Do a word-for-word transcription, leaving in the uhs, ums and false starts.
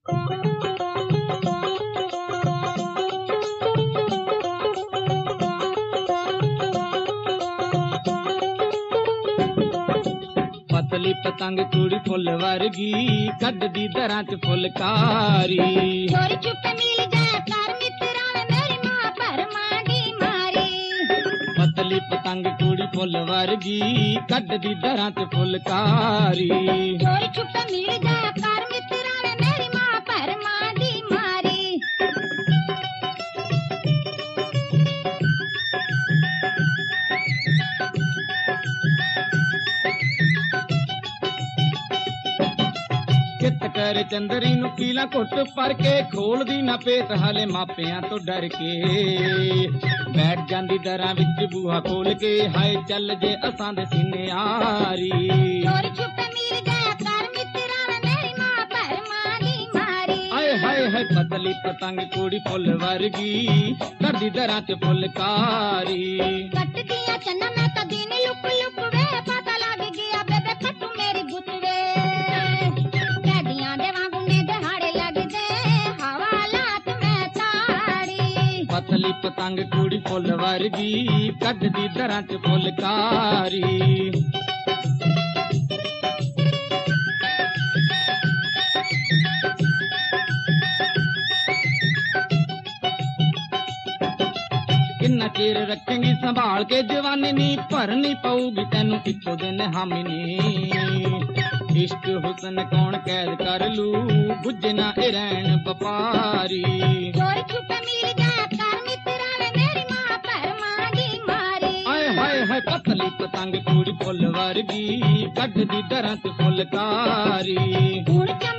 पतली पतंग कुड़ी फुल वर्गी कड्डी दरां च फुलकारी चोरी छुपे मिल जाए कर मित्रां मेरी मां भरमा दी मारी पतली पतंग कुड़ी फुल वर्गी कड्डी दरां च फुलकारी चोरी छुपे मिल जाए कर मित्रां मेरी मां भरमा दी मारी चित कर चंदरी नू पीला घुट भर के खोलदी ना पेट हाले मापियां तो डर के बैठ जांदी दरां विच बूहा खोल के हाय चल जे असां दे सीने आरी चोरी छुपे मिल जाए कर मित्रां मेरी मां भरमा दी मारी हाय हाय हाय पतली पतंग कुड़ी फुल वर्गी कड्डी दरां च फुलकारी कट दिया चन्ना मैं तो दिन लुक लुक वे पता लग गया बेबे कटू मेरी गुत वे कैदियां दे वांगू ने दहाड़े लग दे हवालात में ताड़ी पतली पतंग कुड़ी फुल वर्गी कड्डी दरां च फुलकारी किन्ना चेर रखेंगी संभाल के जवानी नी भरनी पऊगी तैनू इक्को दिन हामी नी इश्क हुसन कौन कैद कर लू बुझे ना ए रैन बपारी चोरी छुपे मिल जाए कर मित्रां मेरी मां भरमा दी मारी हाय हाय हाय पतली पतंग कुड़ी फुल वर्गी कड्डी दरां च फुलकारी हुण